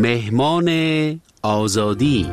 مهمان آزادی.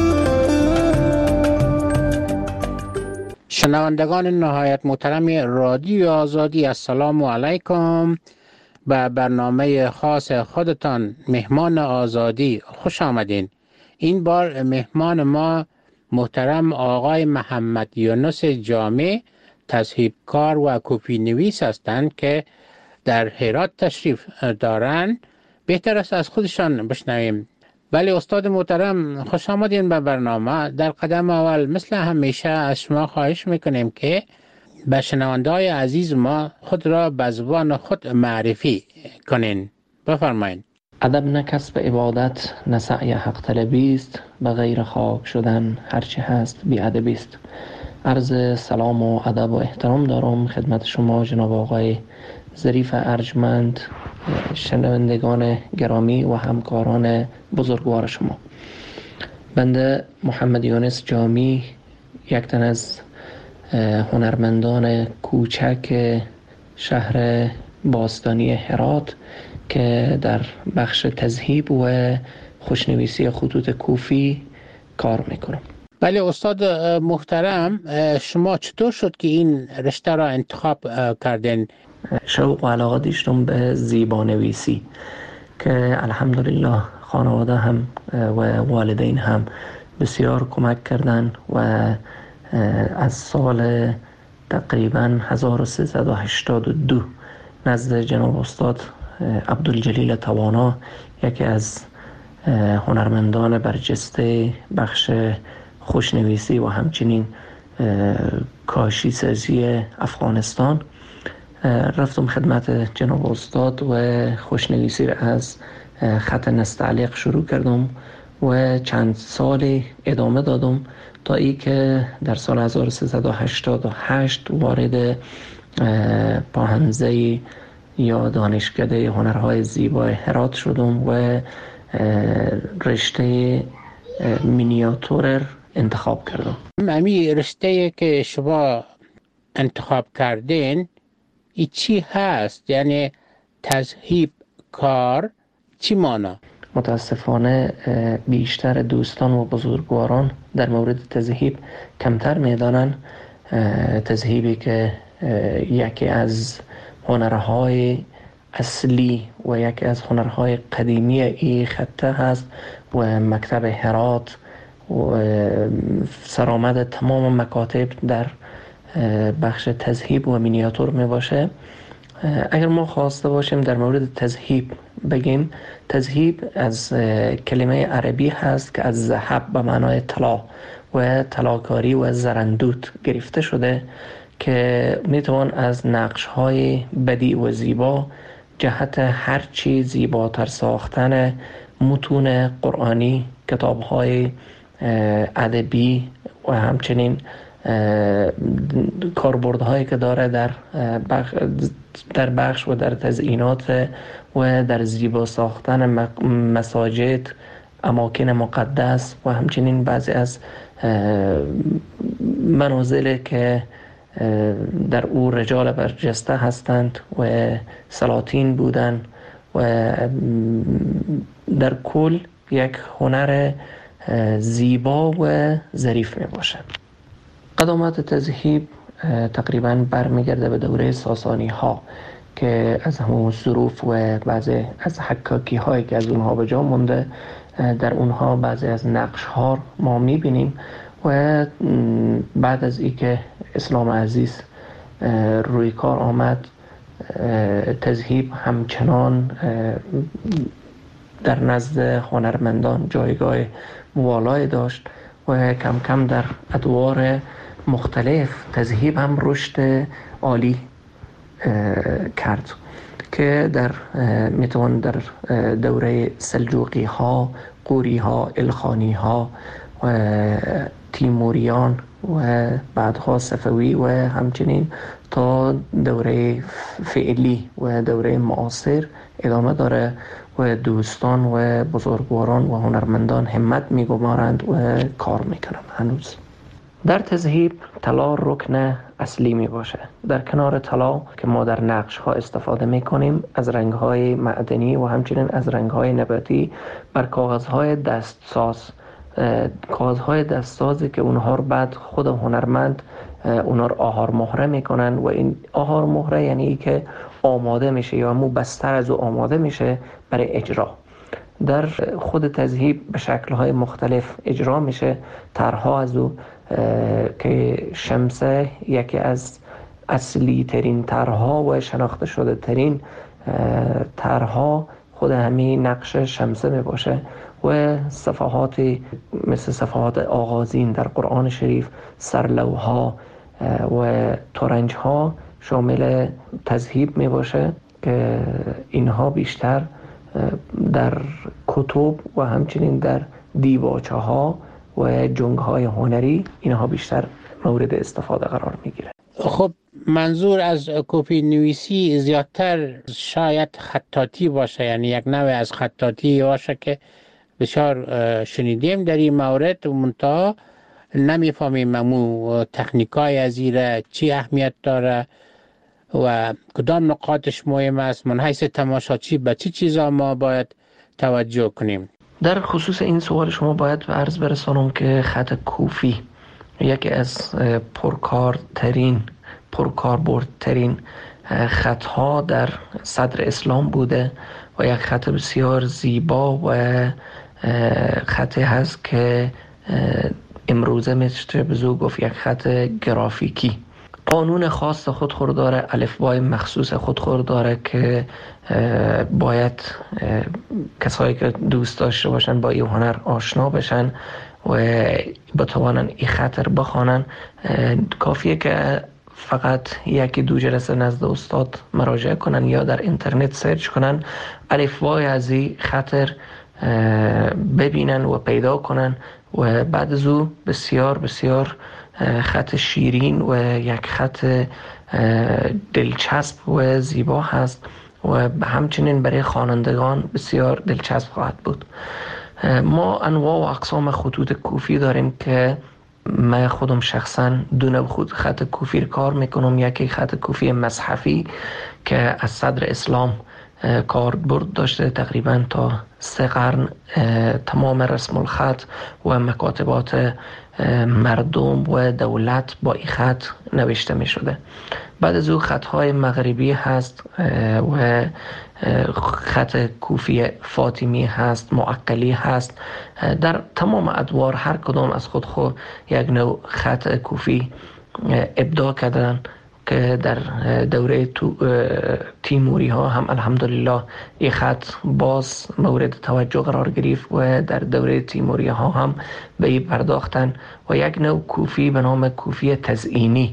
شنوندگان نهایت محترم رادیو آزادی، السلام علیکم. به برنامه خاص خودتان مهمان آزادی خوش آمدین. این بار مهمان ما محترم آقای محمد یونس جامی، تصحیح‌کار و کپی نویس هستند که در هرات تشریف دارند. بهتر است از خودشان بشنویم. بله استاد محترم، خوش آمدین به برنامه. در قدم اول مثل همیشه از شما خواهش میکنیم که به شنونده‌های عزیز ما خود را به زبان خود معرفی کنین. بفرمایید. ادب نه کسب عبادت، نه سعی حق طلبی است، به غیر خاک شدن هرچی هست بی ادبی است. عرض سلام و ادب و احترام دارم خدمت شما جناب آقای ظریف ارجمند، شنوندگان گرامی و همکاران بزرگوار شما. بنده محمد یونس جامی، یک تن از هنرمندان کوچک شهر باستانی هرات که در بخش تذهیب و خوشنویسی خطوط کوفی کار میکنم. بله استاد محترم، شما چطور شد که این رشته را انتخاب کردین؟ شوق و علاقه داشتم به زیبانویسی که الحمدلله خانواده هم و والدین هم بسیار کمک کردن و از سال تقریبا 1382 نزد جناب استاد عبدالجلیل توانا، یکی از هنرمندان برجسته بخش خوشنویسی و همچنین کاشی سازی افغانستان، رفتم خدمت جناب استاد و خوشنویسی را از خط نستعلیق شروع کردم و چند سالی ادامه دادم تا ای که در سال 1388 وارد پاهنزه یا دانشکده هنرهای زیبای هرات شدم و رشته مینیاتور انتخاب کردم. امی رشته که شما انتخاب کردین ای چی هست؟ یعنی تذهیب کار چی مانا؟ متاسفانه بیشتر دوستان و بزرگواران در مورد تذهیب کمتر میدانن. تذهیبی که یکی از هنرهای اصلی و یکی از هنرهای قدیمی این خطه هست و مکتب هرات و سرآمد تمام مکاتب در بخش تذهیب و مینیاتور می باشه. اگر ما خواسته باشیم در مورد تذهیب بگیم، تذهیب از کلمه عربی هست که از ذهب به معنای طلا و طلاکاری و زرندوت گرفته شده که میتوان از نقش‌های بدیع و زیبا جهت هرچی زیباتر ساختن متون قرآنی، کتاب‌های ادبی و همچنین کاربردهایی که داره در بخش و در تزیینات و در زیبا ساختن مساجد، اماکن مقدس و همچنین بعضی از منازل که در او رجال برجسته هستند و سلاطین بودند و در کل یک هنر زیبا و ظریف می باشد. قدامت تذهیب تقریبا برمیگرده به دوره ساسانی ها که از همون ظروف و بعضی از حکاکی هایی که از اونها به جا مونده، در اونها بعضی از نقش ها ما میبینیم و بعد از ای که اسلام عزیز روی کار آمد، تذهیب همچنان در نزد هنرمندان جایگاه موالای داشت و کم کم در ادوار مختلف تذهیب هم رشد عالی کرد که میتوان در دوره سلجوقی ها، قوری ها، الخانی ها و تیموریان و بعدها صفوی و همچنین تا دوره فعلی و دوره معاصر ادامه داره و دوستان و بزرگواران و هنرمندان همت میگمارند و کار میکنند هنوز. در تذهیب طلا رکن اصلی می باشه. در کنار طلا که ما در نقش ها استفاده می کنیم از رنگ های معدنی و همچنین از رنگ های نباتی بر کاغذ های دستسازی که اونها رو بعد خود هنرمند اونها رو آهار مهره میکنن و این آهار مهره یعنی که آماده میشه یا همون بستر از او آماده میشه برای اجرا. در خود تذهیب به شکل‌های مختلف اجرا میشه. طرح‌ها از او که شمسه یکی از اصلی ترین طرح‌ها و شناخته شده ترین طرح‌ها خود همین نقش شمسه می باشه و صفحاتی مثل صفحات آغازین در قرآن شریف، سرلوها و ترنج‌ها شامل تذهیب می باشه که اینها بیشتر در کتب و همچنین در دیباچه ها و جنگ های هنری اینها بیشتر مورد استفاده قرار می گیره. خب منظور از کپی نویسی زیادتر شاید خطاطی باشه، یعنی یک نوع از خطاطی باشه که بسیار شنیدیم در این مورد، منتها نمیفهمیم ممو تکنیکای از ایره چی اهمیت داره و کدام نقاطش مهم است. من حیث تماشاچی به چی چیزا ما باید توجه کنیم؟ در خصوص این سوال شما باید به عرض برسانم که خط کوفی یکی از پرکاربردترین خطها در صدر اسلام بوده و یک خط بسیار زیبا و خطی هست که امروزه میشه بزو گفت یک خط گرافیکی. قانون خاص خود داره، الفبای مخصوص خود داره که باید کسایی که دوست داشته باشن با این هنر آشنا بشن و بتوانن این خط رو بخوانن. کافیه که فقط یکی دو جلسه نزد استاد مراجعه کنن یا در اینترنت سرچ کنن، الفبای از این خط ببینن و پیدا کنن و بعد از او بسیار بسیار خط شیرین و یک خط دلچسب و زیبا هست و همچنین برای خوانندگان بسیار دلچسب خواهد بود. ما انواع و اقسام خطوط کوفی داریم که من خودم شخصا دو نوع خط کوفی کار میکنم. یکی خط کوفی مصحفی که از صدر اسلام کاربرد داشته، تقریبا تا 3 قرن تمام رسم الخط و مکاتبات مردم و دولت با این خط نوشته می شده. بعد از او خطهای مغربی هست و خط کوفی فاطمی هست، معقلی هست. در تمام ادوار هر کدام از خود یک نوع خط کوفی ابداع کردن که در دوره تیموری ها هم الحمدلله این خط باز مورد توجه قرار گرفت و در دوره تیموری ها هم به این پرداختن و یک نوع کوفی به نام کوفی تزئینی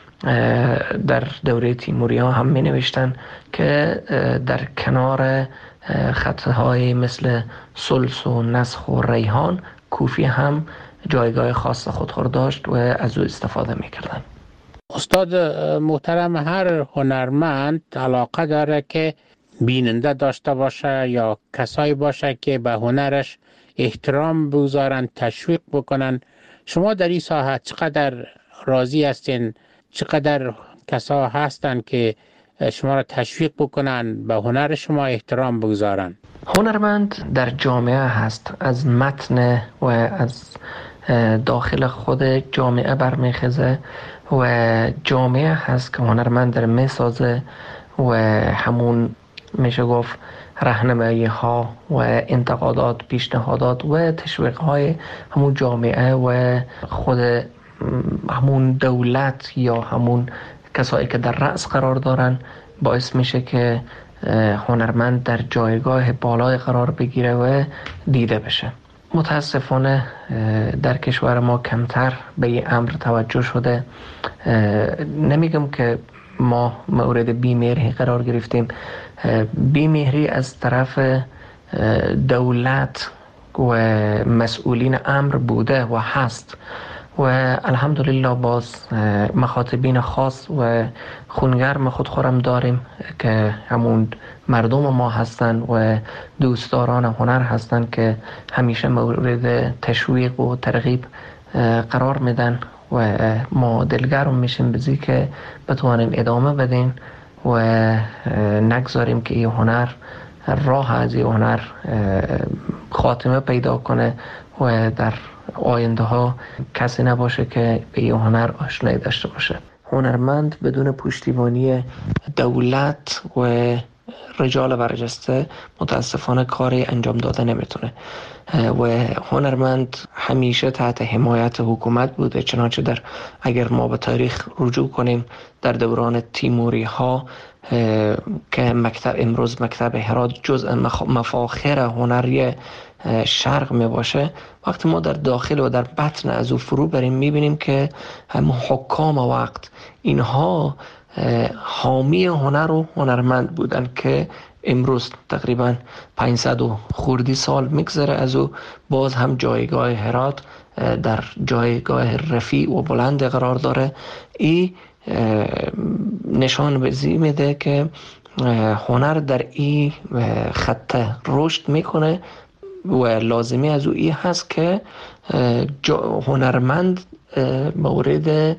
در دوره تیموری ها هم می نوشتن که در کنار خطهای مثل سلس و نسخ و ریحان کوفی هم جایگاه خاص خود داشت و از او استفاده می کردن. استاد محترم، هر هنرمند علاقه داره که بیننده داشته باشه یا کسایی باشه که به هنرش احترام بگذارن، تشویق بکنن. شما در این ساحه چقدر راضی هستین؟ چقدر کسا هستن که شما را تشویق بکنن، به هنر شما احترام بگذارن؟ هنرمند در جامعه هست، از متن و از داخل خود جامعه برمیخزه و جامعه هست که هنرمند در میسازه و همون میشه گفت راهنمایی ها و انتقادات، پیشنهادات و تشویق های همون جامعه و خود همون دولت یا همون کسایی که در رأس قرار دارن باعث میشه که هنرمند در جایگاه بالای قرار بگیره و دیده بشه. متاسفانه در کشور ما کمتر به این امر توجه شده. نمیگم که ما مورد بیمهری قرار گرفتیم، بیمهری از طرف دولت و مسئولین امر بوده و هست و الحمدلله باز مخاطبین خاص و خونگرم خودم داریم که همون مردم ما هستن و دوستداران هنر هستن که همیشه مورد تشویق و ترغیب قرار میدن و ما دلگرم میشیم بزی که بتوانیم ادامه بدیم و نگذاریم که این هنر راه از این هنر خاتمه پیدا کنه و در آینده ها کسی نباشه که به این هنر آشنایی داشته باشه. هنرمند بدون پشتیبانی دولت و رجال برجسته متاسفانه کاری انجام داده نمیتونه و هنرمند همیشه تحت حمایت حکومت بوده. چنانچه اگر ما به تاریخ رجوع کنیم در دوران تیموری ها که امروز مکتب هرات جزء مفاخر هنری شرق می باشه، وقتی ما در داخل و در بطن از او فرو بریم میبینیم که هم حکام وقت اینها حامی هنر و هنرمند بودن که امروز تقریبا 500 و خوردی سال میگذره از او باز هم جایگاه هرات در جایگاه رفیع و بلند قرار داره. این نشان بزی میده که هنر در این خط رشد میکنه و لازمی از او این هست که هنرمند مورد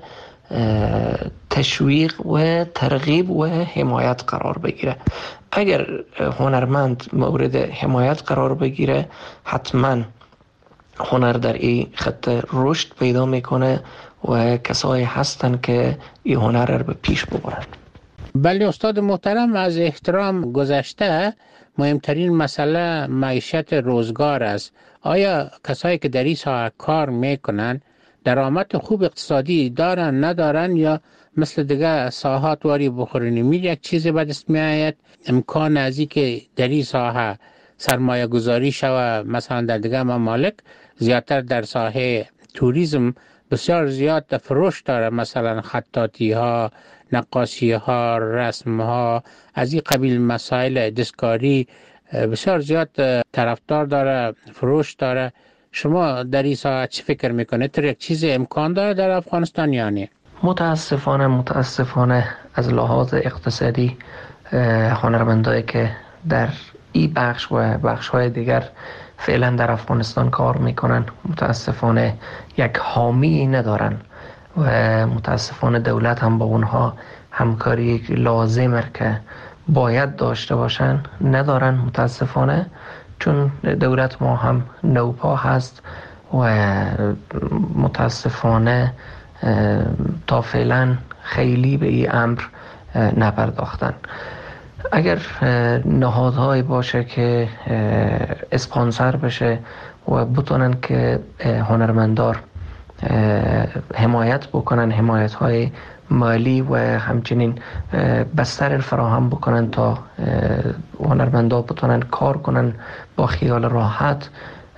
تشویق و ترغیب و حمایت قرار بگیره. اگر هنرمند مورد حمایت قرار بگیره حتما هنر در این خط رشد پیدا میکنه و کسایی هستن که این هنر رو به پیش ببرن. بله استاد محترم، از احترام گذشته مهمترین مسئله معیشت روزگار است. آیا کسایی که در این ساحه کار میکنن درآمد خوب اقتصادی دارن ندارن، یا مثل دیگه ساحات واری بخورن میل یک چیزی به دست میآید؟ امکان از این که در این ساحه سرمایه گذاری شوه مثلا در دیگه ممالک زیادتر در ساحه توریسم بسیار زیاد فروش داره، مثلا خطاطی ها، نقاشی ها، رسم ها، از این قبیل مسائل دستکاری بسیار زیاد طرفدار داره، فروش داره. شما در این ساعت چی فکر میکنه؟ تر یک چیز امکان داره در افغانستان یا نه؟ متاسفانه از لحاظ اقتصادی هنرمندایی که در این بخش و بخش‌های دیگر فعلا در افغانستان کار میکنن متاسفانه یک حامی ندارن و متاسفانه دولت هم با اونها همکاری لازمه که باید داشته باشن ندارن متاسفانه، چون دولت ما هم نوپا هست و متاسفانه تا فعلا خیلی به این امر نپرداختن. اگر نهادهایی باشه که اسپانسر بشه و بتونن که هنرمندار حمایت بکنن، حمایت های مالی و همچنین بستر فراهم بکنن تا هنرمندا بتونن کار کنن با خیال راحت،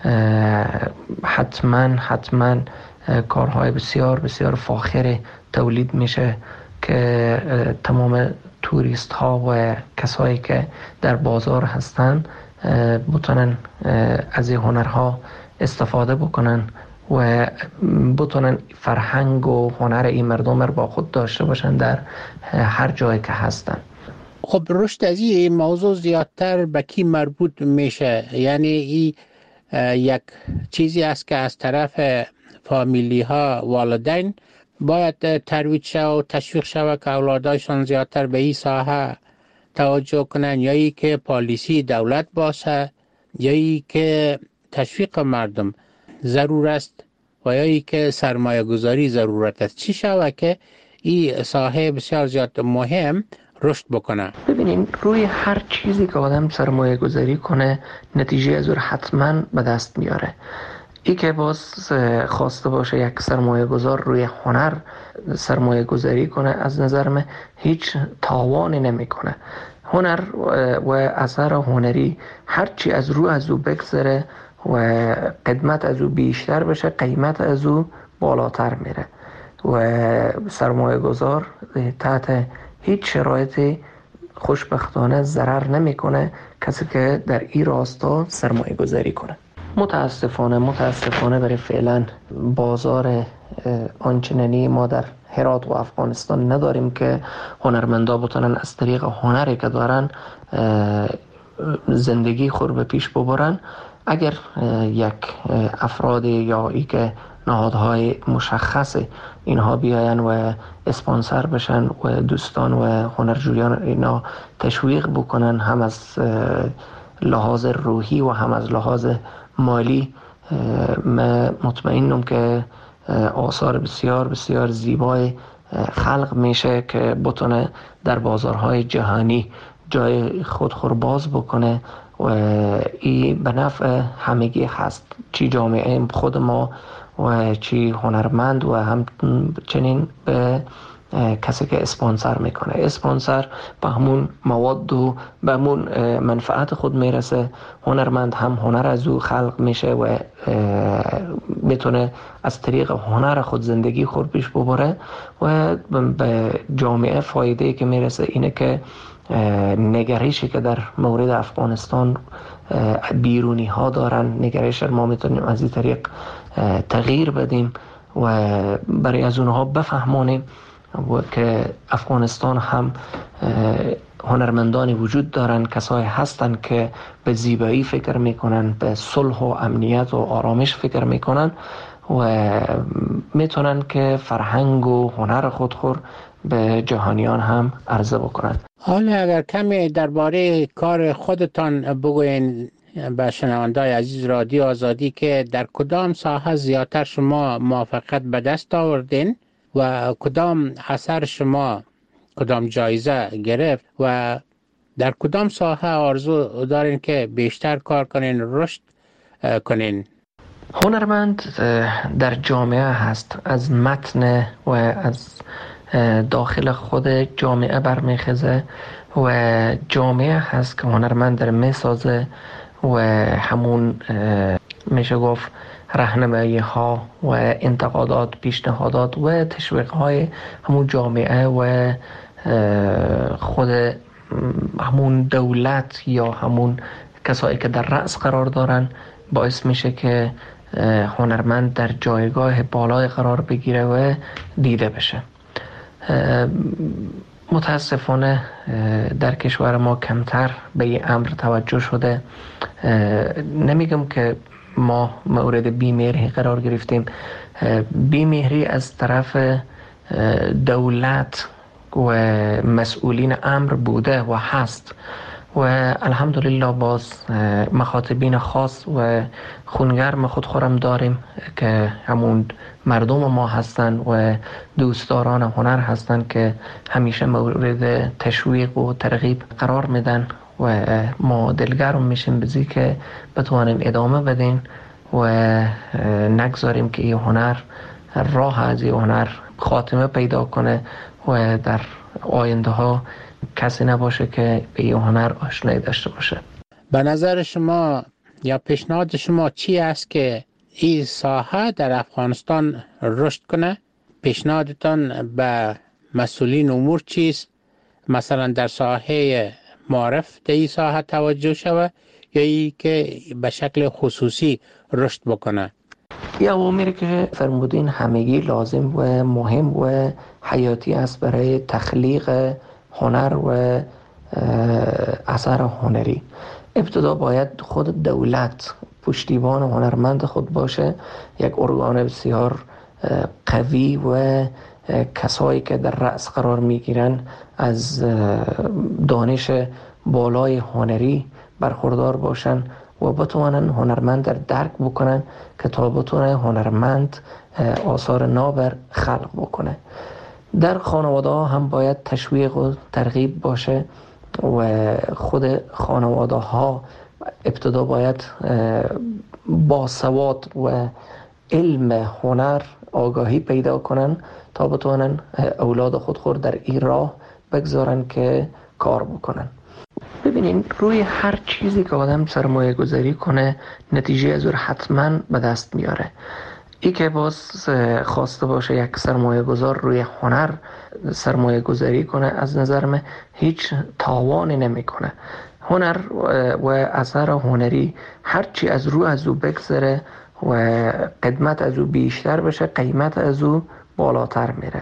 حتما کارهای بسیار بسیار فاخر تولید میشه که تمام توریست ها و کسایی که در بازار هستن بتونن از این هنرها استفاده بکنن و بتونن فرهنگ و هنر این مردم رو با خود داشته باشن در هر جایی که هستن. خب رشد از این موضوع زیادتر به کی مربوط میشه؟ یعنی این یک چیزی است که از طرف فامیلی ها، والدین باید ترویج شود و تشویق شود که اولادایشان زیادتر به این ساحه توجه کنن، یا ای که پالیسی دولت باشه، یا ای که تشویق مردم ضرور است، و یا ای که سرمایه گذاری ضرورت است؟ چی شود که این ساحه بسیار زیاد مهم رشد بکنه؟ ببینیم روی هر چیزی که آدم سرمایه گذاری کنه نتیجه از اون حتما به دست میاره. ای که باز خواسته باشه یک سرمایه گذار روی هنر سرمایه گذاری کنه، از نظر من هیچ تاوانی نمی کنه. هنر و اثر هنری هرچی از او بگذره و قدمت از او بیشتر بشه، قیمت از او بالاتر میره و سرمایه گذار تحت هیچ شرایطی خوشبختانه ضرر نمیکنه کسی که در این راستا سرمایه گذاری کنه. متاسفانه برای فعلا بازار آنچنانی ما در هرات و افغانستان نداریم که هنرمندا بتونن از طریق هنری که دارن زندگی خود به پیش ببرن. اگر یک افرادی یا ای که نهادهای مشخص اینها بیاین و اسپانسر بشن و دوستان و هنرجویان اینا تشویق بکنن، هم از لحاظ روحی و هم از لحاظ مالی. من مطمئنم که آثار بسیار بسیار زیبای خلق میشه که بتونه در بازارهای جهانی جای خودخور باز بکنه و این به نفع همگی هست، چی جامعه خود ما و چی هنرمند و همچنین به کسی که اسپانسر میکنه. اسپانسر به همون مواد و به همون منفعت خود میرسه، هنرمند هم هنر از او خلق میشه و میتونه از طریق هنر خود زندگی خود پیش ببره و به جامعه فایده که میرسه اینه که نگرشی که در مورد افغانستان بیرونی ها دارن، نگرش ما میتونیم از این طریق تغییر بدیم و برای از اونها بفهمانیم و که افغانستان هم هنرمندانی وجود دارن، کسایی هستن که به زیبایی فکر میکنن، به صلح و امنیت و آرامش فکر میکنن و میتونن که فرهنگ و هنر خودخور به جهانیان هم عرضه بکنن. حالا اگر کمی درباره کار خودتان بگوین به شنونده‌های عزیز رادیو آزادی که در کدام ساحه زیادتر شما موفقیت به دست آوردین و کدام اثر شما کدام جایزه گرفت و در کدام ساحه آرزو دارین که بیشتر کار کنین، رشد کنین؟ هنرمند در جامعه هست، از متن و از داخل خود جامعه برمیخزه و جامعه هست که هنرمند در میسازه و همون میشه گفت راهنمایی ها و انتقادات، پیشنهادات و تشویق های همون جامعه و خود همون دولت یا همون کسایی که در رأس قرار دارن باعث میشه که هنرمند در جایگاه بالای قرار بگیره و دیده بشه. متاسفانه در کشور ما کمتر به این امر توجه شده. نمیگم که ما مورد بیمهری قرار گرفتیم، بیمهری از طرف دولت و مسئولین امر بوده و هست و الحمدلله باز مخاطبین خاص و خونگرم خودخورم داریم که همون مردم ما هستن و دوستداران هنر هستن که همیشه مورد تشویق و ترغیب قرار میدن و ما دلگرم میشیم بزی که بتوانیم ادامه بدیم و نگذاریم که این هنر راه از این هنر خاتمه پیدا کنه و در آینده ها کسی نباشه که به این هنر آشنایی داشته باشه. به نظر شما یا پیشنهاد شما چی است که این ساحه در افغانستان رشد کنه؟ پیشنهادتان به مسئولین امور چیست؟ مثلا در ساحه معرف در این ساحه توجه شود یا ای که به شکل خصوصی رشد بکنه؟ یا اوامری که فرمودین همگی لازم و مهم و حیاتی است برای تخلیق هنر و اثر هنری. ابتدا باید خود دولت پشتیبان هنرمند خود باشه، یک ارگان بسیار قوی و کسایی که در رأس قرار میگیرن از دانش بالای هنری برخوردار باشن و بتوانن هنرمند در درک بکنن که تا بتونه هنرمند آثار نابر خلق بکنه. در خانواده ها هم باید تشویق و ترغیب باشه و خود خانواده ها ابتدا باید با سواد و علم هنر آگاهی پیدا کنن تا بتونن اولاد خود در این راه بگذارن که کار بکنن. ببینین روی هر چیزی که آدم سرمایه گذاری کنه نتیجه از اون حتما به دست میاره. ای که باز خواسته باشه یک سرمایه گذار روی هنر سرمایه گذاری کنه از نظر من هیچ تاوانی نمی کنه. هنر و اثر هنری هرچی از او بگذره و قدمت از او بیشتر بشه قیمت از او بالاتر میره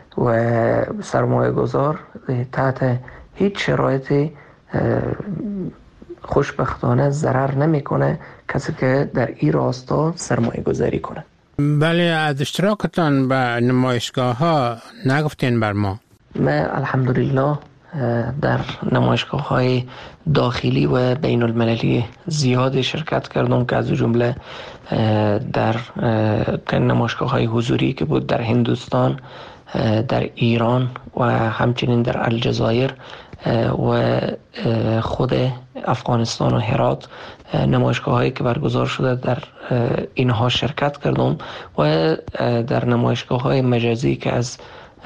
و سرمایه گذار تحت هیچ شرایطی خوشبختانه ضرر نمیکنه کسی که در این راستا سرمایه گذاری کنه. بله، از اشتراکتان به نمایشگاه ها نگفتین بر ما. من الحمدلله در نمایشگاه های داخلی و بین المللی زیادی شرکت کردم که از جمله در نمایشگاه های حضوری که بود در هندوستان، در ایران و همچنین در الجزایر و خود افغانستان و هرات، نمایشگاه هایی که برگزار شده در اینها شرکت کردم و در نمایشگاه های مجازی که از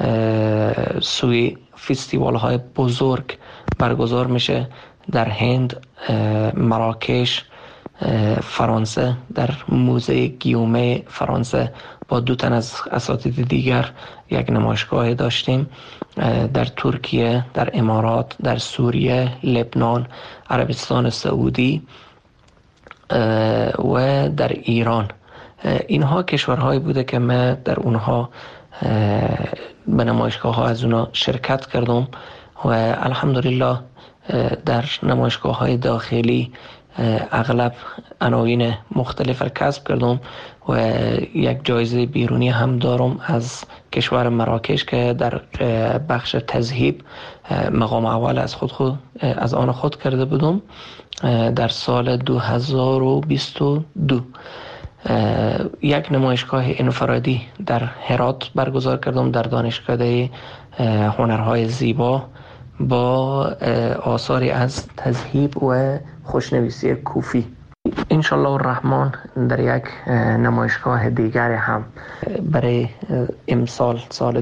سوی فستیوال های بزرگ برگزار میشه در هند، مراکش، فرانسه، در موزه گیومه فرانسه با 2 تن از اساتید دیگر یک نمایشگاه داشتیم، در ترکیه، در امارات، در سوریه، لبنان، عربستان سعودی و در ایران. اینها کشورهایی بوده که من در اونها به نمایشگاه ها از اونا شرکت کردم و الحمدلله در نمایشگاه های داخلی اغلب عناوین مختلف را کسب کردم و یک جایزه بیرونی هم دارم از کشور مراکش که در بخش تذهیب مقام اول از آن خود کرده بودم در سال 2022. یک نمایشگاه انفرادی در هرات برگزار کردم در دانشکده هنرهای زیبا با آثاری از تذهیب و خوشنویسی کوفی. انشالله الرحمن در یک نمایشگاه دیگر هم برای امسال سال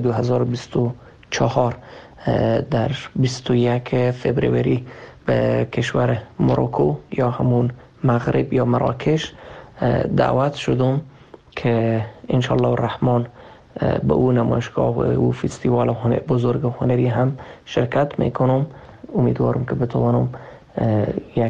2024 در 21 فبروری به کشور مروکو یا همون مغرب یا مراکش دعوت شدم که انشالله الرحمن به او نمایشگاه و او فستیوال بزرگ هنری هم شرکت میکنم. امیدوارم که بتوانم یک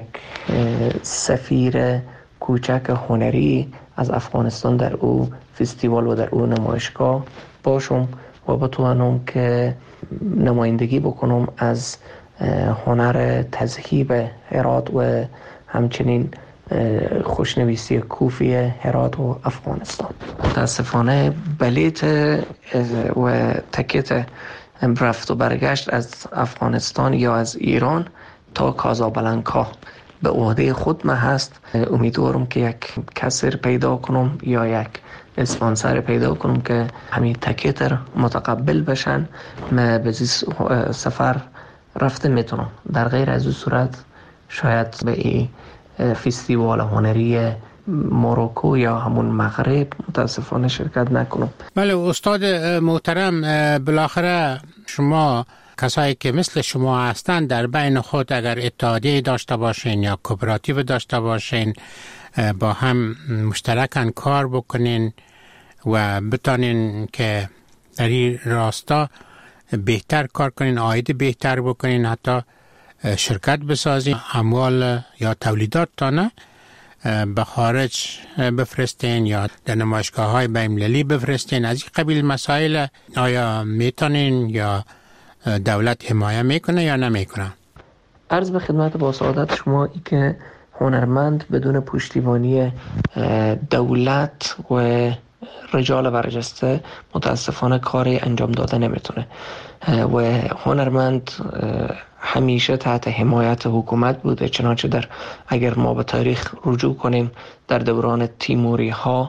سفیر کوچک هنری از افغانستان در او فستیوال و در او نمایشگاه باشم و بتوانم که نمایندگی بکنم از هنر تذهیب هرات و همچنین خوشنویسی کوفی هرات و افغانستان. متاسفانه بلیت و تکت رفت و برگشت از افغانستان یا از ایران تا کازابلانکا به عهده خود من هست. امیدوارم که یک کسر پیدا کنم یا یک اسپانسر پیدا کنم که همین تکت متقبل بشن، من به سفر رفته میتونم. در غیر از این صورت شاید به این فستیوال هنری مروکو یا همون مغرب متاسفانه شرکت نکنم. بله استاد محترم، بالاخره شما کسایی که مثل شما هستند در بین خود اگر اتحادیه داشته باشین یا کوپراتیو داشته باشین، با هم مشترکاً کار بکنین و بتانین که در این راستا بهتر کار کنین، عاید بهتر بکنین، حتی شرکت بسازین، اموال یا تولیدات تانه به خارج بفرستین یا در نمایشگاه های بین‌المللی بفرستین. از این قبیل مسائل آیا میتونین یا دولت حمایه میکنه یا نمیکنه؟ عرض به خدمت با سعادت شما ای که هنرمند بدون پشتیبانی دولت و رجال برجسته متاسفانه کاری انجام داده نمیتونه و هنرمند همیشه تحت حمایت حکومت بوده. چنانچه اگر ما به تاریخ رجوع کنیم در دوران تیموری ها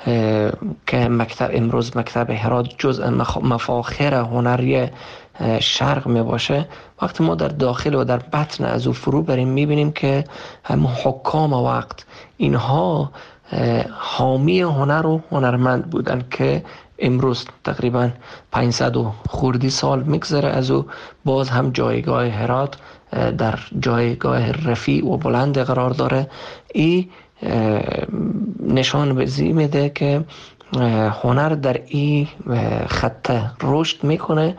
که امروز مکتب هرات جزء مفاخر هنری شرق می باشه، وقتی ما در داخل و در بطن از او فرو بریم میبینیم که هم حکام وقت اینها حامی هنر و هنرمند بودن که امروز تقریبا 500 و خوردی سال میگذره از او باز هم جایگاه هرات در جایگاه رفیع و بلند قرار داره. این نشان بزی میده که هنر در این خطه رشد میکنه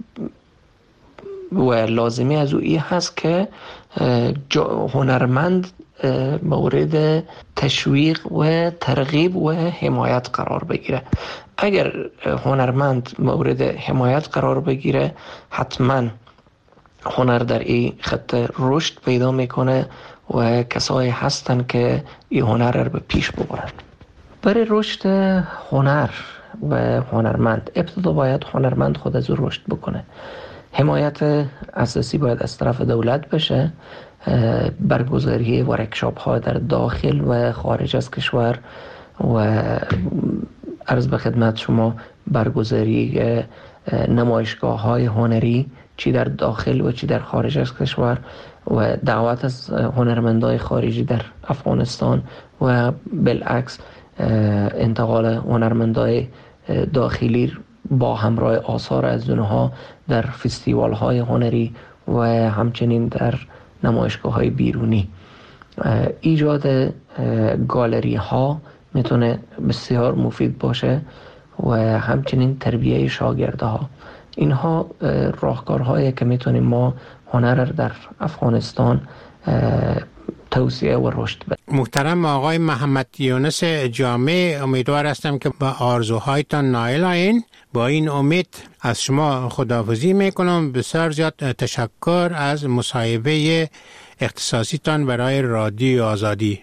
و لازمی از او این هست که هنرمند مورد تشویق و ترغیب و حمایت قرار بگیره. اگر هنرمند مورد حمایت قرار بگیره حتما هنر در این خط رشد پیدا میکنه و کسایی هستن که این هنر رو به پیش ببرن. برای رشد هنر و هنرمند، ابتدا باید هنرمند خود از او رشد بکنه. حمایت اساسی باید از طرف دولت بشه، برگزاری ورکشاپ ها در داخل و خارج از کشور و عرض به خدمت شما برگزاری نمایشگاه های هنری چی در داخل و چی در خارج از کشور و دعوت از هنرمندای خارجی در افغانستان و بالعکس انتقال هنرمندای داخلی با همراه آثار از اونها در فستیوال های هنری و همچنین در نمایشگاه های بیرونی. ایجاد گالری ها میتونه بسیار مفید باشه و همچنین تربیه شاگرده ها. اینها راهکارهایی که میتونیم ما هنر در افغانستان توسعه و رشد بدیم. محترم آقای محمد یونس جامع، امیدوار هستم که با آرزوهایتان نائل آیین. با این امید از شما خداحافظی میکنم. بسیار زیاد تشکر از مصاحبه اختصاصیتان برای رادیو آزادی.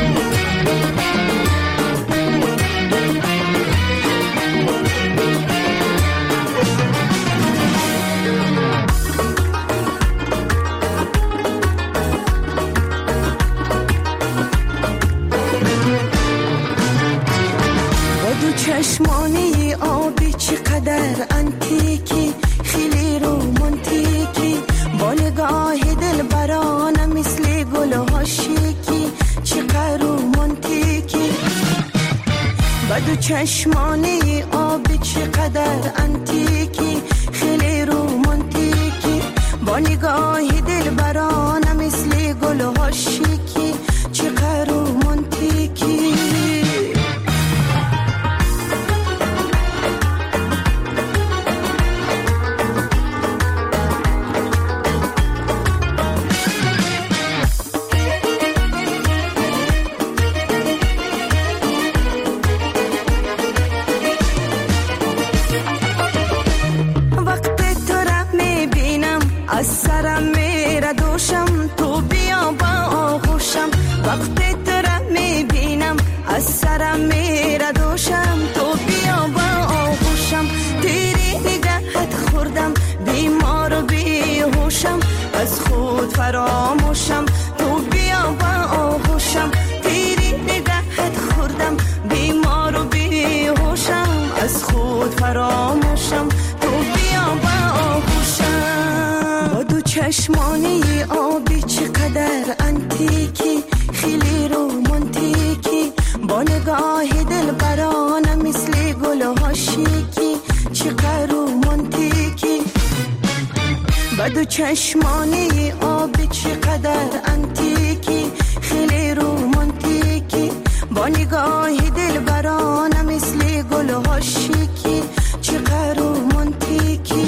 چشمانی آبی چقدر انتیکی، خیلی رومانتیکی، با نگاه دل برانه مثل گل ها شیکی، چقدر رومانتیکی. بدو چشمانی آبی چقدر انتیکی، خیلی رومانتیکی، با نگاه دل برانه مثل گل ها شیکی، چقدر رومانتیکی. از سرم میره دوشم، تو بیا با آغوشم. وقتی تو را میبینم از سرم میره دوشم، تو بیا با آغوشم. تیری نگهت خوردم، بیمار و بیهوشم، از خود فراموشم. تو بیا با آغوشم، تیری نگهت خوردم، بیمار و بیهوشم، از خود فراموشم. تو بیا با آغوشم. چشمانی آبی چقدر انتیکی، خیلی رومانتیکی، با نگاه دل برانه مثل گل ها شیکی، چقدر رومانتیکی. بدو چشمانی آبی چقدر انتیکی، خیلی رومانتیکی، با نگاه دل برانه مثل گل ها شیکی، چقدر رومانتیکی.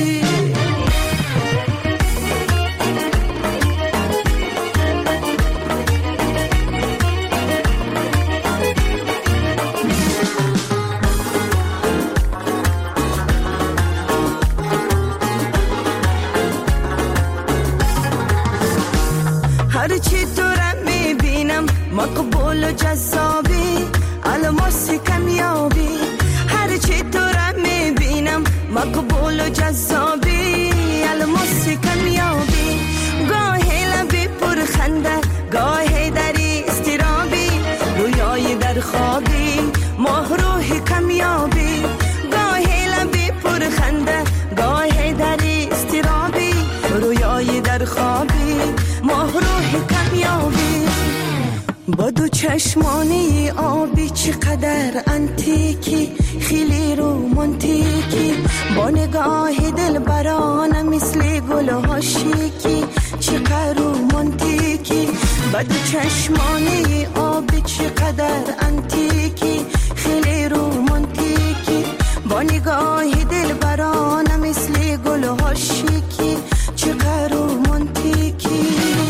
هرچی تو را میبینم مقبول و جذابی، الماس کمیابی. هرچی تو را میبینم مقبول و جذابی، الماس کمیابی. گاهی لبی پرخنده، گاهی در استرابی، رویای در خوابی، ماه روح کمیابی. گاهی لبی پرخنده، گاهی در استرابی، رویای در خوابی، ماه روح کمیابی. با دو چشمانی آبی چقدر انتیکی، خیلی رومانتیکی، با نگاه دل برانه مثل گل ها شیکی، چقدر رومانتیکی. با دو چشمانی آبی چقدر انتیکی، خیلی رومانتیکی، با نگاه دل برانه مثل گل ها شیکی، چقدر رومانتیکی.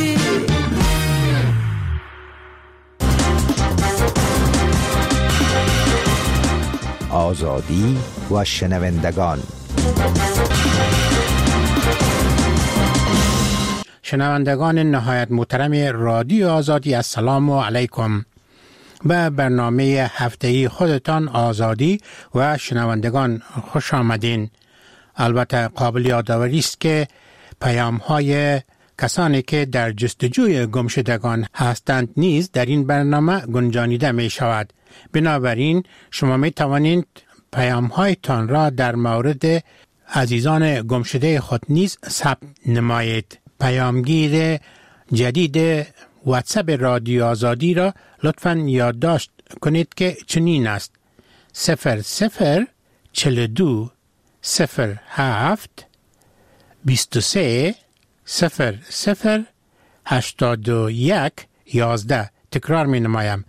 آزادی و شنوندگان. شنوندگان نهایت محترم رادیو آزادی، السلام علیکم. به برنامه هفته‌ای خودتان آزادی و شنوندگان خوش آمدین. البته قابل یادآوری است که پیام‌های کسانی که در جستجوی گمشدگان هستند نیز در این برنامه گنجانیده می شود. بنابراین شما می توانید پیام‌هایتان را در مورد عزیزان گمشده خود نیز ثبت نمایید. پیامگیر جدید واتساپ رادیو آزادی را لطفاً یادداشت کنید که چنین است: 0042 07 23 00 81 11. تکرار می نمایم: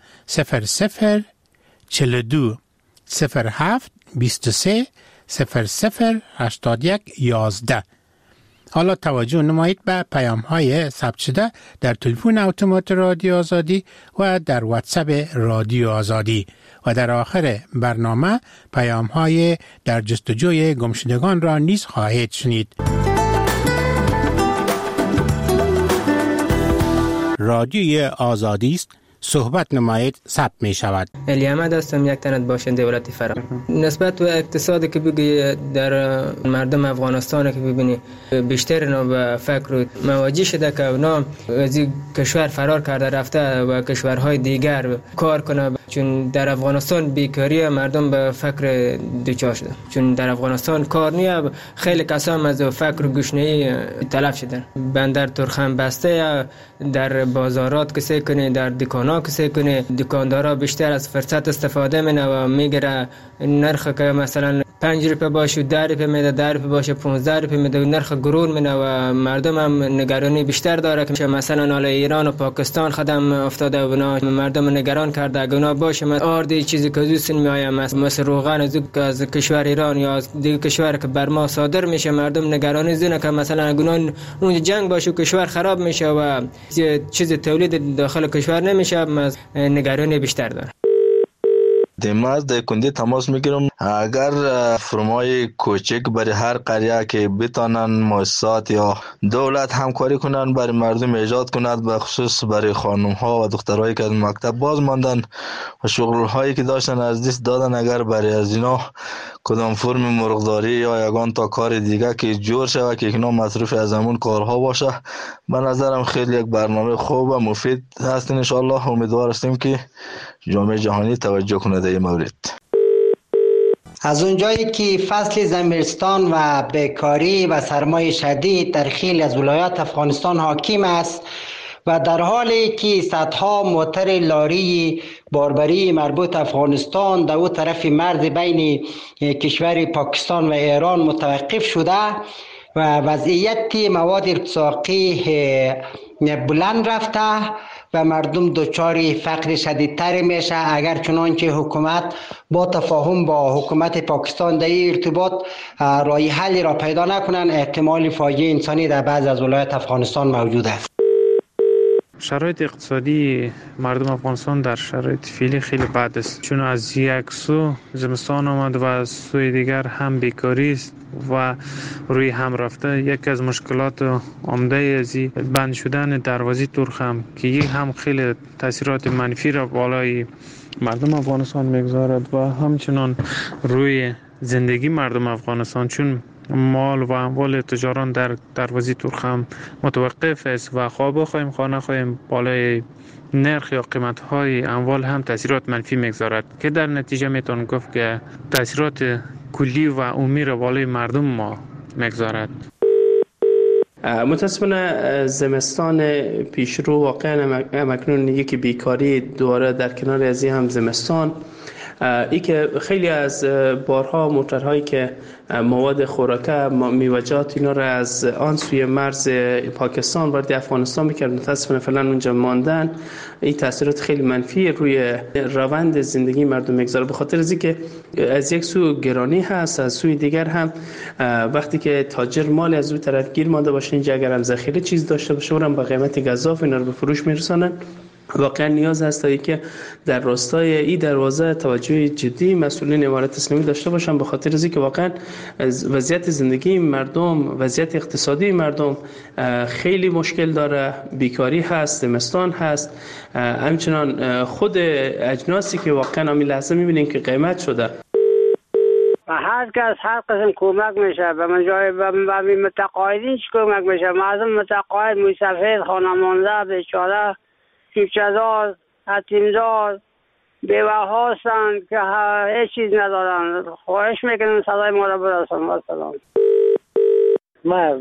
0042 07 23 00 81 11. حالا توجه نمایید به پیام‌های ثبت شده در تلفن اتومات رادیو آزادی و در واتساپ رادیو آزادی و در آخر برنامه پیام‌های در جستجوی گمشدگان را نیز خواهید شنید. رادیوی آزادی است، صحبت نمایید، ثبت می شود. علی احمد هستم، یک تنت باشنده ولایت فرا. نسبت به اقتصادی که بگی در مردم افغانستان که ببینی بیشتر اینا به فکر مواجه شده که اونا از کشور فرار کرده رفته و کشورهای دیگر کار کنه، چون در افغانستان بیکاری مردم به فکر دوچار شده، چون در افغانستان کار نیه. خیلی کسان از فکر گشنه‌ای تلف شدن. بندر ترخم بسته یا در بازارات کسی کنه، در دکانا کسی کنه، دکاندارا بیشتر از فرصت استفاده منه و میگیره نرخ که مثلا 5 روپیه باشه 10 روپیه میده، 10 روپیه باشه 15 روپیه میده، نرخ گرون منه و مردم هم نگرانی بیشتر داره که مثلا حالا ایران و پاکستان خدم افتاده و مردم نگران کرده اگه اونا باشه آردی چیزی که دوست میآیم مثل روغن از کشور ایران یا از دیگه کشور که بر ما صادر میشه، مردم نگرانی زنه که مثلا اگه اون جنگ باشه کشور خراب میشه و چیز تولید داخل کشور نمیشه، نگرانی بیشتر داره. دیماز در کندی تماس میگیرم. اگر فرمای کوچک برای هر قریه که بتانن مؤسسات یا دولت همکاری کنن برای مردم ایجاد کند، به خصوص برای خانم ها و دخترایی که از مکتب باز ماندن و شغل هایی که داشتن از دست دادن، اگر برای از اینا کدام فرم مرغداری یا یگان تا کار دیگه که جور شود که اینا مصروف از همون کارها باشه، به نظرم خیلی یک برنامه خوب و مفید هست. ان شاء الله امیدوار هستیم که جامعه جهانی توجه کنه در این مورد. از اونجایی که فصل زمستان و بیکاری و سرمای شدید در خیلی از ولایات افغانستان حاکم است و در حالی که صدها موتر لاری باربری مربوط افغانستان در او طرف مرز بین کشور پاکستان و ایران متوقف شده و وضعیت مواد ارتزاقی بلند رفته و مردم دچار فقر شدیدتر میشه، اگر چنانچه حکومت با تفاهم با حکومت پاکستان در این ارتباط راه حلی را پیدا نکنن، احتمال فاجعه انسانی در بعض از ولایات افغانستان موجود است. شرایط اقتصادی مردم افغانستان در شرایط فعلی خیلی بد است، چون از یک سو زمستان آمد و از سوی دیگر هم بیکاری است و روی هم رفته. یک از مشکلات عمده از بند شدن دروازه ترخم که یک هم خیلی تاثیرات منفی را بالای مردم افغانستان میگذارد و همچنان روی زندگی مردم افغانستان، چون مال و اموال تجاران در دروازه ترخم متوقف است و خواه بخواهیم خواه نخواهیم بالای نرخ یا قیمت های اموال هم تاثیرات منفی میگذارد که در نتیجه میتون گفت که تاثیرات کلی و عمومی را بالای مردم ما میگذارد. متاسفانه زمستان پیشرو واقعا اکنون یکی بیکاری دوباره در کنار از این هم زمستان، ای که خیلی از بارها موترهایی که مواد خوراکه میوه‌جات اینا را از آن سوی مرز پاکستان وارد افغانستان میکرد، متاسفانه فعلا اونجا ماندن. این تاثیرات خیلی منفی روی روند زندگی مردم میگذاره، به خاطر از اینکه از یک سو گرانی هست، از سوی دیگر هم وقتی که تاجر مال از اون طرف گیر مانده باشه، اینجا اگر هم ذخیره چیز داشته باشه اونم با قیمت گزاف اینا رو به فروش میرسونن واقعا نیاز هست که در راستای این دروازه توجه جدی مسئولین امارت اسلامی داشته باشن، به خاطر از اینکه واقعا وضعیت زندگی مردم، وضعیت اقتصادی مردم خیلی مشکل داره، بیکاری هست، زمستان هست، همچنان خود اجناسی که واقعا همین لحظه میبینین که قیمت شده. هر کس هر قسم کمک میشه به من جای به متقاعدین چی کمک میشه؟ مردم متقاعد مسافر خانمانده بیچاره کیفچه‌دار یتیمدار بیوه هستند که هیچ چیز ندارن. خواهش میکنم صدای ما را برسان. سلام. ما از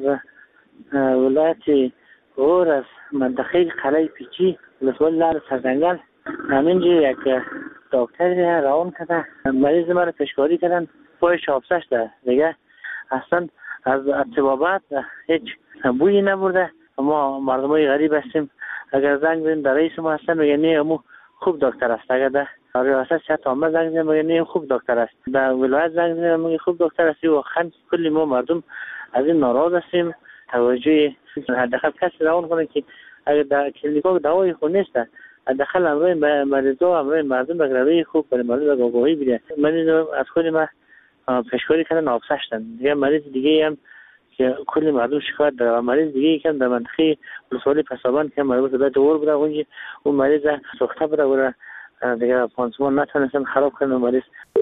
ولایت غور از منطقه قلعه پیچی ولسوالی لال سرجنگل همینجا یک دکتر روان کرده، مریض ما را پیشکاری کردن، پایش آبسه شده دیگه، اصلا از طبابت هیچ بویی نبرده. ما مردمای غریب هستیم، اگر زنگ بدیم در رئیس ما هستن میگه نه امو خوب دکتر است، اگر در ریاست صحت عامه زنگ بدیم میگه نه خوب دکتر است، در ولایت زنگ بدیم میگه خوب دکتر است. واقعا کلی ما مردم از این ناراض هستیم. توجه حداقل کسی روان کنه که اگر در کلینیکا دوای خود نیست، حداقل امروی مریضا امروی مردم به روی خوب برای مریض آگاهی بده. مریض از خود ما پیشکاری کردن آبسه شدن دیگه. مریض دیگه هم که کلی مردم شکایت داره، مریض دیگه که در منطقه ولسوالی پسابان که مربوط به دور بوده، اون مریض سوخته بوده دیگه پانسمان نتونستن خراب کنن مریض.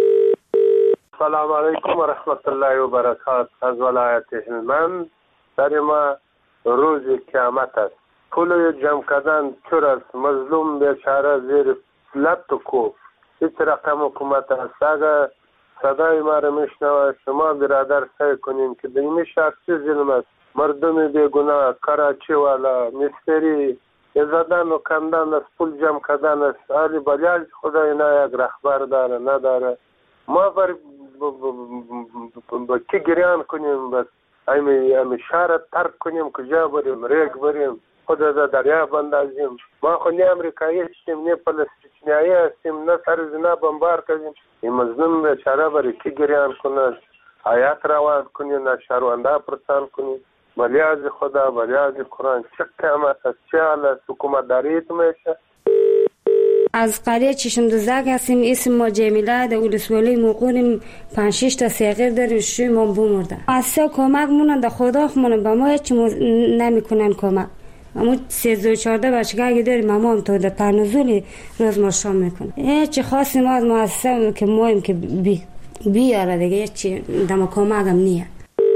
سلام علیکم و رحمت الله و برکات. از ولایت هلمند در ما روز قیامت است. پول جمع کردن چور است، مظلوم بیچاره زیر لط و کوف. هیچ رقم حکومت است. اگر صدای ما را میشنوه شما برادر سعی کنین که این شخصی ظلم است. مردم بیگناه کراچی والا مستری زدن و کندن است، پول جمع کردن است. علی بلیاج خدا اینا یک رهبر داره نداره. ما بر کی گریان کنیم؟ بس امی شهر ترک کنیم، کجا بریم؟ ریگ بریم، خود از دریا بندازیم. ما خو نه امریکایی هستیم نه فلسطینیایی هستیم، نه سر زنا بمبار کنیم. این مظلوم بیچاره برای کی گریان کنه؟ حیات روان کنیم، نه شهرونده پرسان کنیم. بلیاز خدا، بلیاز قرآن، چه قیامت است، چه حال است، حکومت داریت میشه. از قریه چشم دوزک هستیم. اسم ما جمیله در ولسوالی موقعیم 5-6 تا صغیر داریم، شوی ما بمرده. اصلا کمک مونن در خدا خمونن به ما هیچ نمیکنن کمک. اما 13-14 بچگاه اگه داریم اما هم تا در پرنزولی روز ما شام میکنه. هیچ خاصی ما از مؤسسه که مایم که بیاره دیگه هیچ دم کمک هم نیه.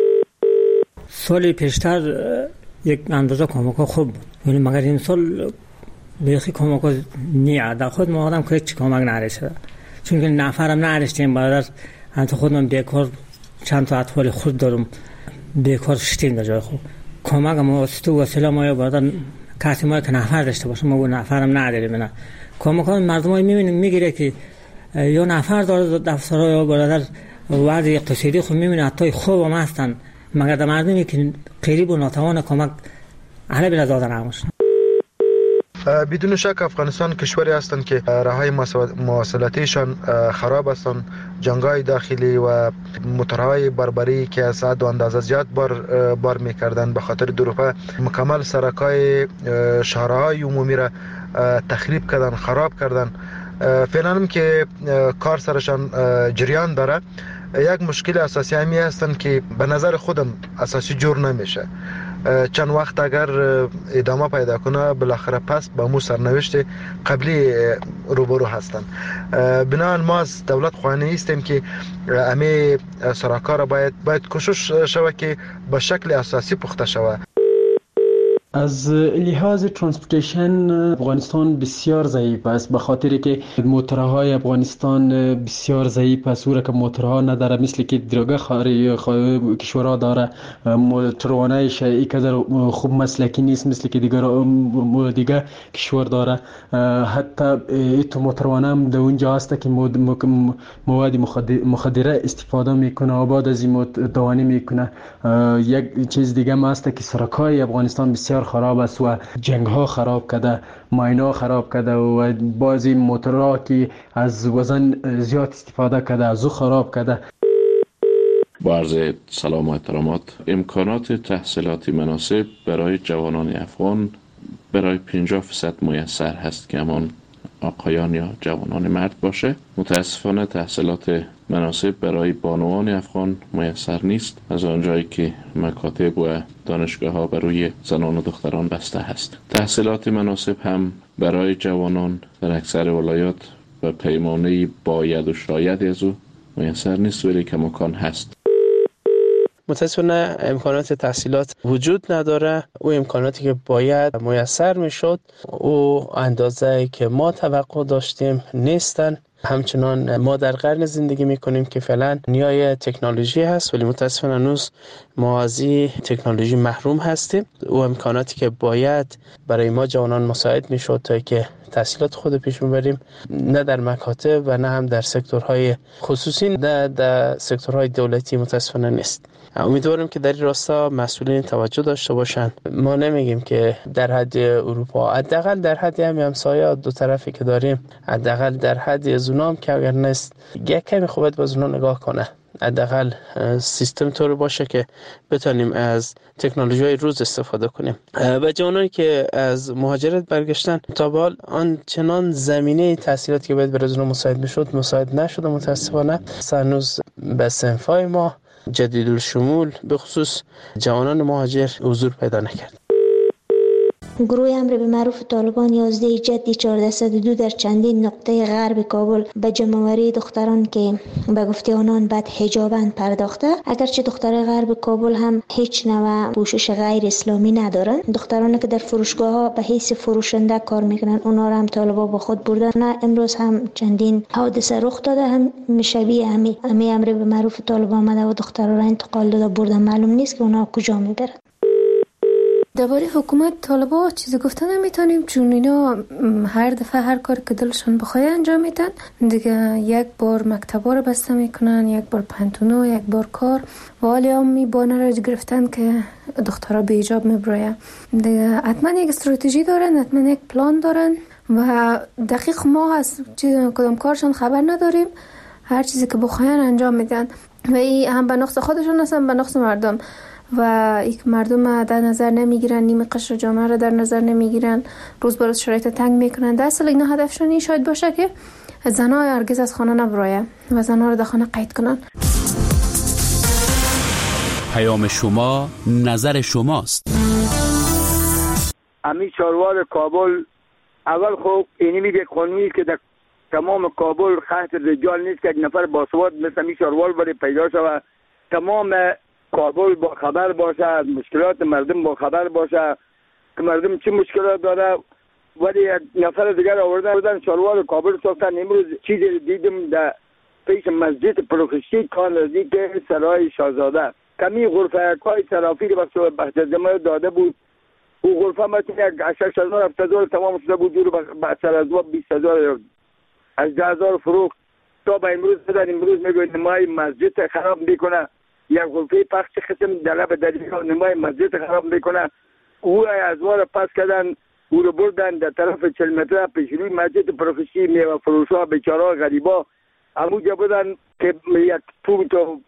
سال پیشتر یک اندازه کمک خوب بود، ولی مگر این سال بیخی کمک نیه. در خود ما آدم که هیچ کمک نرسیده، چون که نفرم نرسیدیم. برادر انت خودم بیکار، چند تا اطفال خود دارم بیکار شدیم در جای خود. کمک ما واسطه وسیله ما یا برادر کسی ما که نفر داشته باشه، ما نفرم نداریم. نه کمک ها مردم های میبینیم میگیره که یا نفر داره دفترها یا برادر وضع اقتصادی خود میبینه حتی خوب هم هستن، مگر در مردمی که قریب و ناتوان کمک اهل بلا دادن نموشن. بدون شک افغانستان کشوری هستند که راههای مواصلاتیشان خراب هستند. جنگ‌های داخلی و موتورهای بربری که از حد و اندازه زیاد بار می‌کردند به خاطر دروغ مکمل سرک‌های شهرهای عمومی را تخریب کردن، خراب کردن. فعلا هم که کار سرشان جریان داره. یک مشکل اساسی همی هستند که به نظر خودم اساسی جور نمیشه. چند وقت اگر ادامه پیدا کنه بالاخره پس به مو سرنوشت قبلی روبرو هستند. بنابراین ما از دولت خواهانی هستیم که همه سراکا را باید کوشش شود که به شکل اساسی پخته شود. از لحاظ ترانسپورتیشن افغانستان بسیار ضعیف است، به خاطر که موتورهای افغانستان بسیار ضعیف است. که موتورها نداره مثل که دیگر کشورها داره. موتروانایش اینقدر خوب مسلکی نیست مثل که دیگر کشور داره. حتی ایتو موتروانه هم در اونجا هست که مواد مخدره استفاده میکنه و بعد از این دوانی میکنه. یک چیز دیگه هم هست که سرکای افغانستان بسیار خراب است و جنگ ها خراب کرده، ماینا خراب کرده و بعضی موتورها که از وزن زیاد استفاده کرده از او خراب کرده. با عرض سلام و احترامات، امکانات تحصیلاتی مناسب برای جوانان افغان برای 50% میسر هست که همان آقایان یا جوانان مرد باشه. متاسفانه تحصیلات مناسب برای بانوان افغان میسر نیست، از آنجایی که مکاتب و دانشگاه ها برای زنان و دختران بسته هست. تحصیلات مناسب هم برای جوانان در اکثر ولایات و پیمانه باید و شاید از او میسر نیست، ولی کماکان هست. متاسفانه امکانات تحصیلات وجود نداره. او امکاناتی که باید میسر میشد او اندازه که ما توقع داشتیم نیستن. همچنان ما در قرن زندگی میکنیم که فعلا نیای تکنولوژی هست، ولی متاسفانه هنوز ما از این تکنولوژی محروم هستیم. او امکاناتی که باید برای ما جوانان مساعد میشد تا که تحصیلات خود پیش ببریم، نه در مکاتب و نه هم در سکتورهای خصوصی، نه در سکتورهای دولتی متاسفانه نیست. امیدوارم که در این راستا مسئولین توجه داشته باشند. ما نمیگیم که در حد اروپا، حداقل در حد همسایه دو طرفی که داریم، حداقل در حد از اونام که اگر نیست یک کمی خوبت باز اونا نگاه کنه. حداقل سیستم طور باشه که بتونیم از تکنولوژی های روز استفاده کنیم. و جوانانی که از مهاجرت برگشتن تا به حال آنچنان زمینه تحصیلاتی که باید برای اونا مساعد میشد مساعد نشده متاسفانه. هنوز به صنفای ما جدید الشمول به خصوص جوانان مهاجر حضور پیدا نکرد. گروه امر به معروف طالبان 11 جدی 1402 در چندین نقطه غرب کابل به جمع‌آوری دختران که به گفته آنان بد حجابند پرداخته. اگرچه دختران غرب کابل هم هیچ نوع پوشش غیر اسلامی ندارند. دخترانی که در فروشگاه ها به حیث فروشنده کار میکنند اونا را هم طالبان با خود بردن. امروز هم چندین حادثه رخ داده، هم شبیه همین امر به معروف طالبان آمده و دختران را انتقال داده بردن. معلوم نیست که اونا کجا میبرن. درباره حکومت طالبا چیزی گفتن نمیتونیم، چون اینا هر دفعه هر کار که دلشون بخواد انجام میدن دیگه. یک بار مکتبا رو بسته میکنن، یک بار پنتونا، یک بار کار، و حالی هم می بانه را گرفتن که دخترها به حجاب میبراین دیگه. حتما یک استراتژی دارن، حتما یک پلان دارن و دقیق ما از کدام کارشون خبر نداریم. هر چیزی که بخواین انجام میدن و این هم به نقص خودشون هستن، به نقص مردم. و این مردم در نظر نمیگیرن، نیمه قشر جامعه را در نظر نمیگیرن، روز به روز شرایط تنگ میکنن. در اصل اینا هدفشون این شاید باشه که زنها هرگز از خانه نبراین و زنها رو در خانه قید کنن. پیام شما، نظر شماست. امی چاروار کابل اول خوب اینی میگه قانونی که در تمام کابل خط رجال نیست که یک نفر باسواد مثل امی چاروار بره پیدا شود. تمام کابل با خبر باشه، از مشکلات مردم با خبر باشه که مردم چه مشکلات داره. ولی یک نفر دیگر آوردن چاروار کابل ساختن. امروز چیزی دیدم در پیش مسجد پروخشتی کار نزدیک سرای شاهزاده کمی غرفه های صرافی رو بخشدمه داده بود. او غرفه مثل یک 6,000 تمام شده بود، دور به سر از 20,000 از 10,000 فروخت تا به امروز بدن. امروز میگوید نمای مسجد خراب میکنه، یک غرفه پخش قسم در لب دریا نمای مسجد خراب میکنه. او از وار پس کردن، او رو بردن در طرف 40 متر پیش روی مسجد پروفسی میوه فروشا بیچارا غریبا همونجا بودن که یک توت و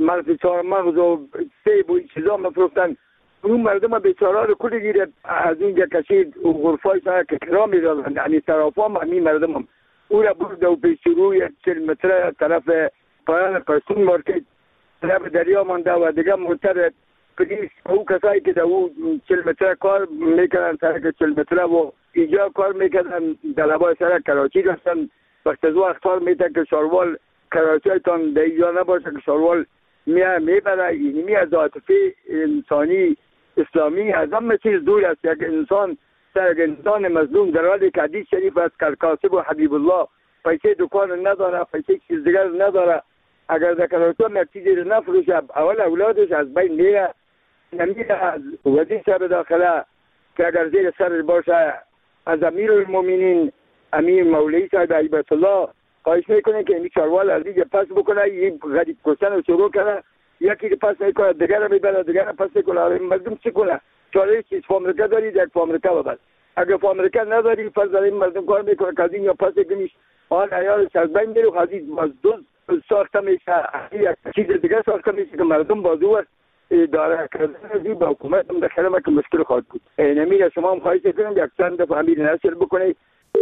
مغز و سیب و این چیزا مفروختن. اون مردم بیچارا رو کلی گیره از اینجا کشید و غرفای سا که کرام میدادن، یعنی طرف هم همین مردم هم او را برد و پیش روی 40 متر طرف پایان پرسون مارکت طرف دریا مانده و دیگه موتر پلیس او کسایی که در او 40 متر کار میکنن سرک 40 متر و اینجا کار میکنن در لبای سرک کراچی رفتن. وقت از وقت اختار میتن که شاروال کراچی هایتان در اینجا نباشه که شاروال میبره. اینمی از عاطفه انسانی اسلامی از همه چیز دور است. یک انسان سر یک انسان مظلوم در حالی که حدیث شریف است که کاسب و حبیب الله پیسه دکان نداره، پیسه چیز دیگر نداره. اگر در کراچی هم یک چیزی رو نفروشه اول اولادش از بین میره. نمیره از وزیر صاحب داخله که اگر زیر سر باشه، از امیر المومنین امیر مولوی صاحب هیبت الله خواهش میکنه که این چاروال از دیگه پس بکنه. این غریب کشتن رو شروع کنه، یکی پس میکنه دیگر رو میبره، دیگر رو پس میکنه. مردم چی کنه؟ چاره چیز فامریکا دارید یک فامریکا ببر. اگر فامریکا نداری فرض این مردم کار میکنه که از این یا پس کنیش آن عیالش از بین میره. از این دوز ساخته میشه، یک چیز دیگه ساخته میشه که مردم بازو است. اداره کردن با حکومت هم داخل ما که مشکل خواهد بود. اینمی شما هم خواهش کنم یک چند دفعه همین نشر بکنید.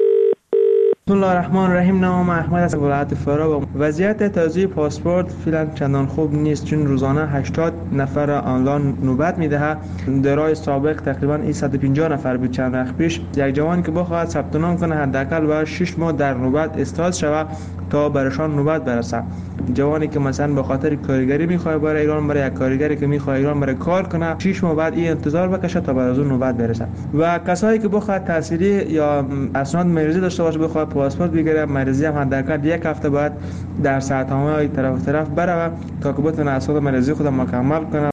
بسم الله الرحمن الرحیم. نام احمد از ولایت فرا. وضعیت توزیع پاسپورت فعلا چندان خوب نیست، چون روزانه 80 نفر آنلاین نوبت میدهد. درای سابق تقریبا 150 نفر بود چند وقت پیش. یک جوان که بخواهد ثبت نام کنه حداقل باید 6 ماه در نوبت استاد شود تا برشان نوبت برسه. جوانی که مثلا به خاطر کارگری میخواد برای ایران، برای یک کارگری که میخواد ایران برای کار کنه 6 ماه بعد این انتظار بکشه تا بعد از اون نوبت برسه. و کسایی که بخواد تحصیلی یا اسناد مریضی داشته باشه بخواد پاسپورت بگیره، مریضی هم حداقل یک هفته بعد در ساعت‌های طرف بره تا که بتونه اسناد مریضی خود مکمل کنه.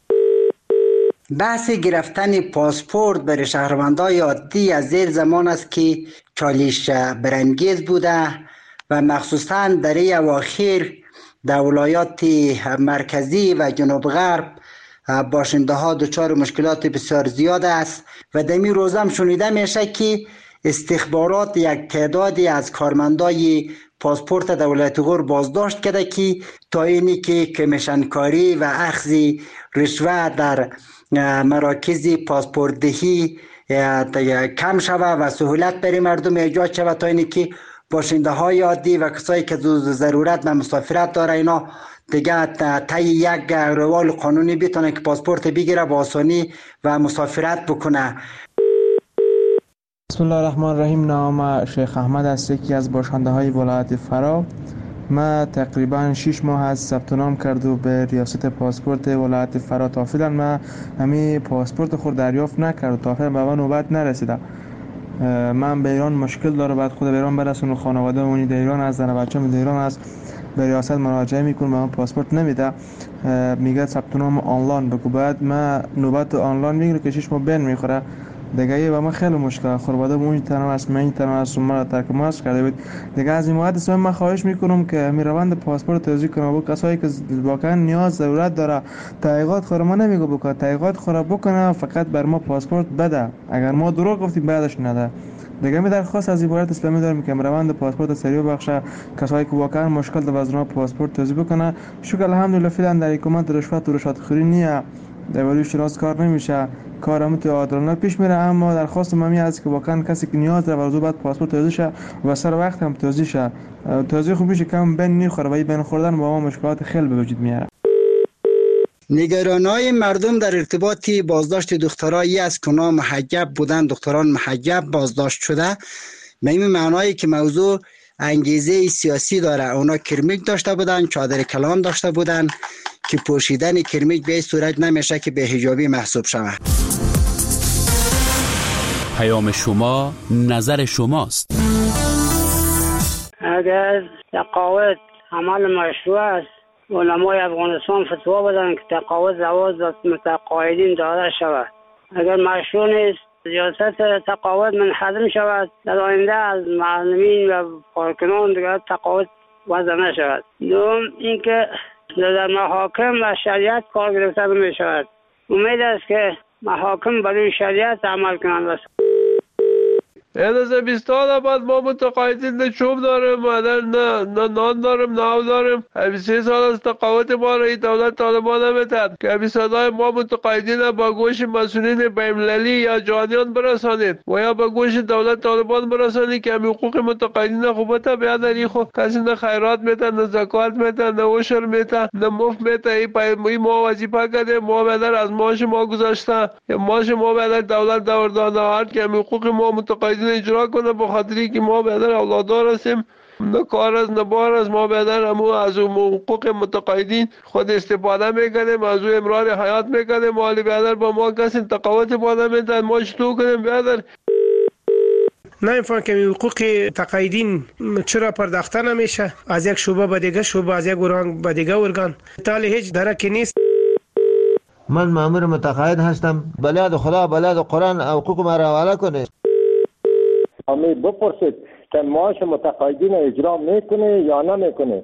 بحث گرفتن پاسپورت برای شهروندان عادی از زیر زمان است که چالش برانگیز بوده و مخصوصا در این اواخر در ولایات مرکزی و جنوب غرب باشنده ها دچار مشکلات بسیار زیاد است و در این روز هم شنیده میشه که استخبارات یک تعدادی از کارمندای پاسپورت در ولایت غور بازداشت کرده که تا اینی که کمیشن کاری و اخذ رشوه در مراکز پاسپورت دهی کم شود و سهولت برای مردم ایجاد شود تا اینی که باشنده های عادی و کسایی که ضرورت و مسافرت داره اینا دیگه طی یک روال قانونی بتونه که پاسپورت بگیره با آسانی و مسافرت بکنه. بسم الله الرحمن الرحیم. نام شیخ احمد است، یکی از باشنده های ولایت فرا. ما تقریبا 6 ماه از ثبت نام کرد و به ریاست پاسپورت ولایت فرا تا فعلا ما همین پاسپورت خود دریافت نکرد تا فعلا به من نوبت نرسیده. من به ایران مشکل داره، بعد خود به ایران برسونم، خانواده اونی در ایران هست، زن بچه‌م در ایران هست، به ریاست مراجعه میکنم به من پاسپورت نمیده، میگه ثبت نام آنلاین بگو. بعد من نوبت آنلاین میگیره که 6 ماه بین میخوره دیگه و من خیلی مشکل خانواده اون تنها است، من تنها هستم، مرا ترک ماس کرده بود دیگه. از این مواد من خواهش میکنم که می روند پاسپورت توضیح کنه با کسایی که واقعا نیاز ضرورت داره. تحقیقات خود ما نمیگه بکنه، تحقیقات خود بکنه، فقط بر ما پاسپورت بده، اگر ما دروغ گفتیم بعدش نده دیگه. می درخواست از عبارت اسلامی دارم که روند پاسپورت سریع بخشه، کسایی که واقعا مشکل داره از ما پاسپورت توضیح بکنه. شکر الحمدلله فعلا در حکومت رشوت و رشوتخوری نیه، در ولی شناس کار نمیشه، کارم تو عادلانه پیش میره. اما درخواست ممی است که واقعا کسی که نیاز داره ورزو باید پاسپورت توضیح شه و سر وقت هم توضیح شه. توضیح خوب میشه کم بین میخوره و این بین خوردن با ما مشکلات خیلی به وجود میاره. نگرانهای مردم در ارتباط بازداشت دخترایی است که اونا محجب بودن، دختران محجب بازداشت شده، به این معنایی که موضوع انگیزه سیاسی داره. اونا کرمیک داشته بودن، چادر کلان داشته بودن که پوشیدن کرمیک به این صورت نمیشه که به حجابی محسوب شود. پیام شما نظر شماست. اگر تقاعد عمل مشروع است، علمای افغانستان فتوا بدن که تقاعد زواج متقاعدین داده شود. اگر مشروع نیست ریاست تقاعد منحدم شود، در آینده از معلمین و کارکنان دیگر تقاعد وضع نشود. دوم اینکه در محاکم و شریعت کار گرفته می شود. امید است که محاکم برای شریعت عمل کنند. از 20 سال بعد ما متقاعدین نه چوب داریم، نه نان داریم، نه آب داریم. 23 سال از تقاعد ما را دولت طالبان نمیتد که صدای ما متقاعدین با گوش مسئولین بین‌المللی یا جهانیان برسانید و یا با گوش دولت طالبان برسانید که حقوق متقاعدین خوبت بیاد. در خود کسی نه خیرات میته، نه زکات میته، نه عشر میته، نه مفت میته. این ما وظیفه کرده، ما بدر از معاش ما گذاشته، معاش ما بدر دولت داوردانه هر که حقوق ما متقاعدین اجرا کنه، به خاطری که ما بدر اولادار هستیم، نه کار از نه بار از ما بدر همو از حقوق متقاعدین خود استفاده میکنیم، از او امرار حیات میکنیم. مالی بدر با ما کسی تقاوت باده میدن، ما چطور کنیم بدر؟ نمیفهم که حقوق تقاعدین چرا پرداخته نمیشه از یک شعبه به دیگه شعبه، از یک ارگان به دیگه ارگان، تالی هیچ درکی نیست. من مأمور متقاعد هستم، بلاد خدا بلاد قرآن حقوق ما را حواله کنه. امید بپرسید که معاش متقاعدین اجرا میکنه یا نمیکنه.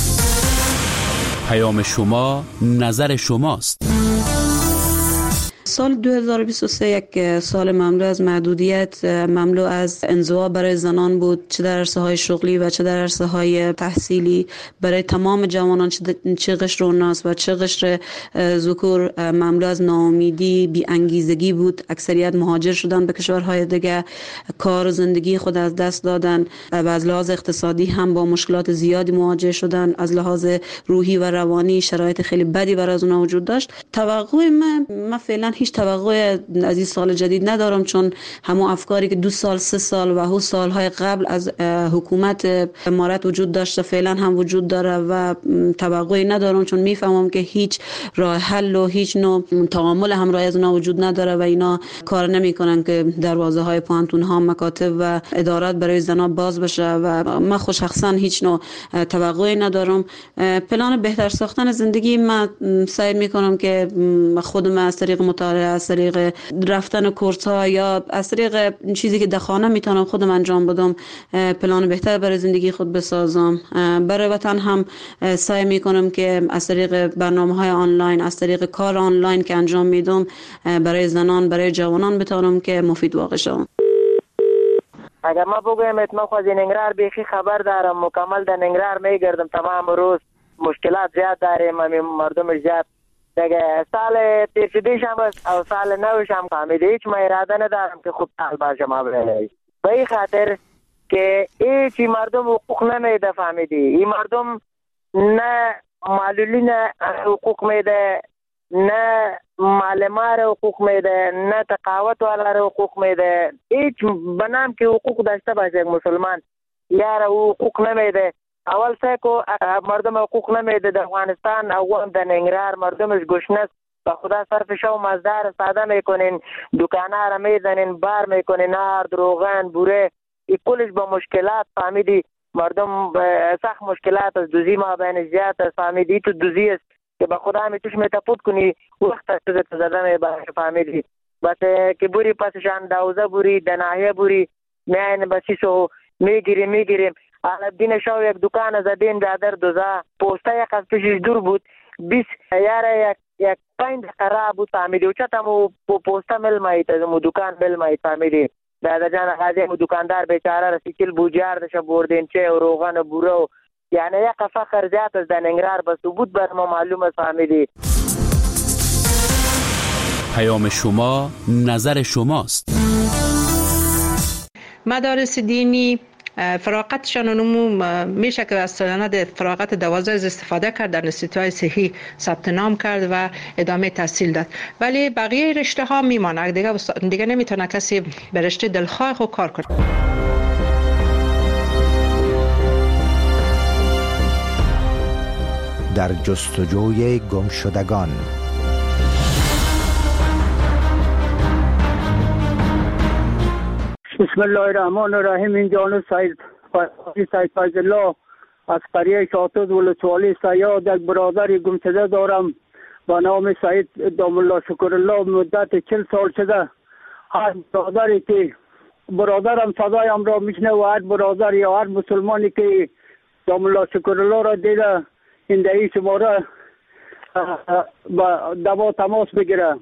پیام شما نظر شماست. سال 2023 یک سال مملو از محدودیت، مملو از انزوا برای زنان بود، چه در عرصه‌های شغلی و چه در عرصه‌های تحصیلی. برای تمام جوانان چه قشر اوناس و چه قشر ذکور مملو از ناامیدی، بی انگیزگی بود. اکثریت مهاجر شدن به کشورهای دیگه، کار و زندگی خود از دست دادن و از لحاظ اقتصادی هم با مشکلات زیادی مواجه شدن. از لحاظ روحی و روانی شرایط خیلی بدی برای اونها وجود داشت. توقع من فعلا هیچ توقع از این سال جدید ندارم، چون همون افکاری که 2 سال 3 سال و هو سالهای قبل از حکومت امارات وجود داشته فعلا هم وجود داره و توقعی ندارم، چون میفهمم که هیچ راه حل و هیچ نوع تعامل همراه از اونها وجود نداره و اینا کار نمیکنن که دروازه های پانتون ها، مکاتب و ادارات برای زنان باز بشه و من خود شخصا هیچ نوع توقعی ندارم. پلان بهتر ساختن زندگی من سعی میکنم که خودم از طریق مطالعه، از طریق رفتن کورس ها یا از طریق چیزی که در خانه میتونم خودم انجام بدم پلان بهتر برای زندگی خود بسازم. برای وطن هم سعی میکنم که از طریق برنامه‌های آنلاین، از طریق کار آنلاین که انجام میدم برای زنان، برای جوانان بتونم که مفید واقع شم. اگر ما بگویم ما خود ننگرهار بیخی خبر دارم، مکمل در ننگرهار میگردم تمام روز، مشکلات زیاد داریم، مردم زیاد دیگه. سال تیر شدیش هم او سال نوش هم فهمیده، هیچ ما اراده ندارم که خوب سال باشه ما بینه به این خاطر که هیچی مردم حقوق نمیده. فهمیدی این مردم نه معلولین حقوق میده، نه معلمان حقوق میده، نه تقاوت والا حقوق میده. هیچ بنام که حقوق داشته باشه یک مسلمان یار حقوق نمیده. اول سکو مردم حقوق نمیده در افغانستان، او در ننگرهار مردمش گشنه و خدا صرف شو مزدار ساده میکنین، دکانه را میزنین، بار میکنین، نار، روغن، بوره، این کلش با مشکلات. فهمیدی مردم سخت مشکلات از دوزی ما بین زیاد است. فهمیدی تو دوزی است که با خدا می توش میتفوت کنی وقت از زده میباشه. فهمیدی بس که بوری پسشان دوزه بوری دناهیه بوری میاین بسیسو میگیریم. الدین شو یک دکان زدین برادر دوزه پوسته یک از پیشش دور بود 20 یاره یک 5 خراب بود. فهمیدی و چطمو پوسته مل مایید از مو دکان مل مایید. فهمیدی برادر جان غازی مو دکاندار بیچاره رسیکل بوجار دشه بردین چه و روغن و بوره، یعنی یک فخر زیاد از ننگرهار بس بود بر ما معلوم است. فهمیدی پیام شما نظر شماست. مدارس دینی فراغتشان میشه که از سند فراغت 12 استفاده کرد، در انستیتوهای صحی ثبت نام کرد و ادامه تحصیل داد، ولی بقیه رشته ها میمانه دیگه نمیتونه کسی به رشته دلخواه خود کار کنه. در جستجوی گمشدگان. بسم الله الرحمن الرحیم. این جانب سید فیض الله از قریه شاطد ولسوالی سیاد یک برادری گمشده دارم با نام سید دام الله شکر الله. مدت 40 سال شده هر برادری که برادرم صدایم را میشنه و هر برادر یا هر مسلمانی که دام الله شکر الله را دیده این دهی شماره با تماس بگیره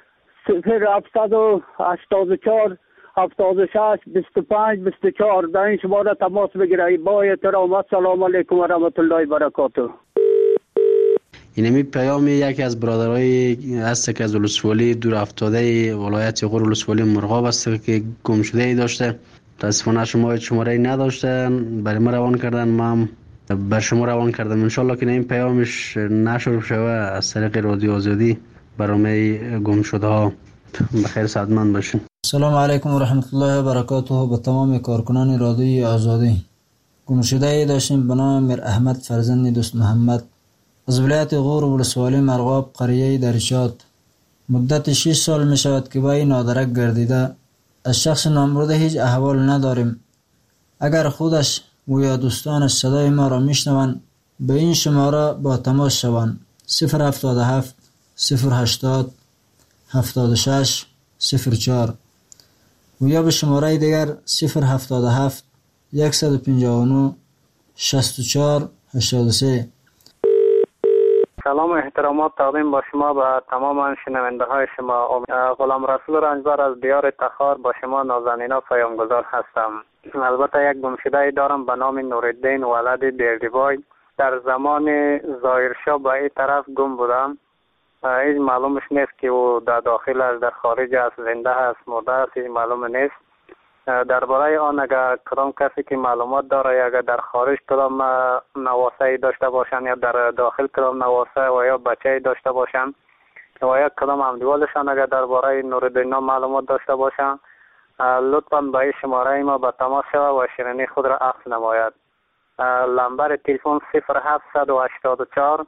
0784 76 25 24 در این شماره تماس بگیره. با احترام السلام علیکم و رحمت الله و برکاته. اینمی پیام یکی از برادرای هست که از ولسوالی دور افتاده ولایت غور ولسوالی مرغاب است که گم شده ای داشته. متاسفانه شماره نداشته، برای ما روان کردن، ما بر شما روان کردم. انشالله که این پیامش نشر شوه از طریق رادیو آزادی برای گم شده ها. بخیر سعادتمند باشین. سلام علیکم و رحمت الله و برکاته. به تمام کارکنان رادیوی آزادی. گمشده ای داشتیم به نام میر احمد فرزند دوست محمد از ولایت غور ولسوالی مرغاب قریه درشاد. مدت 6 سال می شود که با این نادرک گردیده. از شخص نامبرده هیچ احوال نداریم. اگر خودش و یا دوستانش صدای ما را میشنوند به این شماره با تماس شوند 077 080 76 04 و یا به شماره دیگر 077 159 64 83. سلام و احترامات تقدیم با شما و تمام شنونده های شما. غلام رسول رنجبر از دیار تخار با شما نازنینا پیامگذار هستم. البته یک گمشده دارم به نام نورالدین ولد دیردیبای. در زمان ظاهرشاه به این طرف گم بودم. هیچ معلومش نیست که او در داخل است، در خارج است، زنده است، مرده است، هیچ معلوم نیست. درباره آن اگر کدام کسی که معلومات داره یا اگر در خارج کدام نواسه داشته باشن یا در داخل کدام نواسه و یا بچه داشته باشن و یا کدام همدیوالشان اگر درباره نورالدین معلومات داشته باشن لطفاً به این شماره ما به تماس شود و شیرینی خود را عکس نماید. لمبر تلفن 0784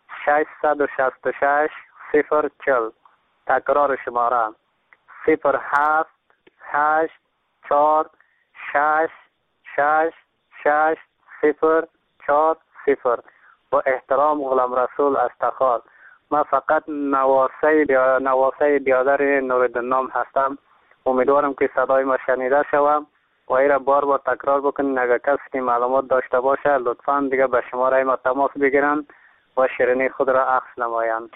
666 040. تکرار شماره 078 4 6 6 6 0 4 0. با احترام غلام رسول از تخار. من فقط نواسه بیادر نورالدین هستم. امیدوارم که صدای ما شنیده شوم و این را بار بار تکرار بکنین. اگر کسی که معلومات داشته باشه لطفاً دیگه به شماره ما تماس بگیرن و شیرینی خود را عکس نمایند.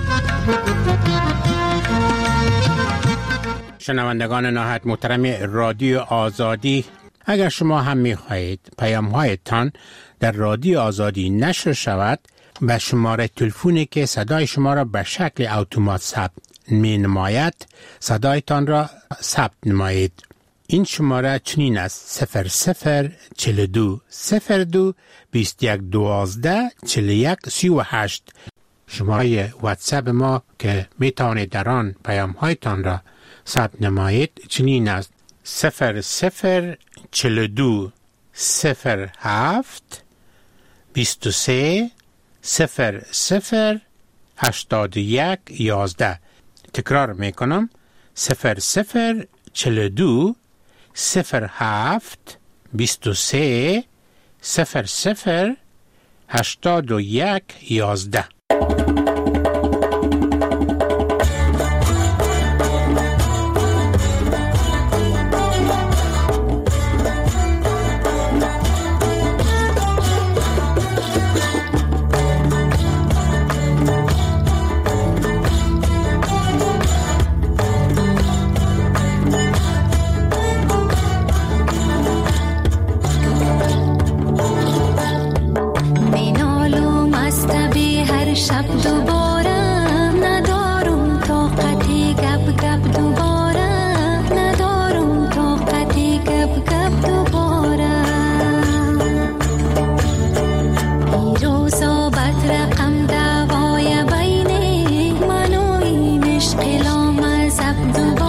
شنوندگان نهایت محترم رادیو آزادی، اگر شما هم می‌خواهید پیام‌هایتان در رادیو آزادی نشر شود، به شماره تلفنی که صدای شما را به شکل اتومات ثبت می‌نماید صدایتان را ثبت نمایید. این شماره چنین است: 0042 02 21 12 41 38. شماره واتساپ ما که میتوانید در آن پیام‌هایتان را ثبت نمایید چنین است: 0042 07 23 00 81 11. تکرار میکنم: 0042 07 23 00 81 11. دوباره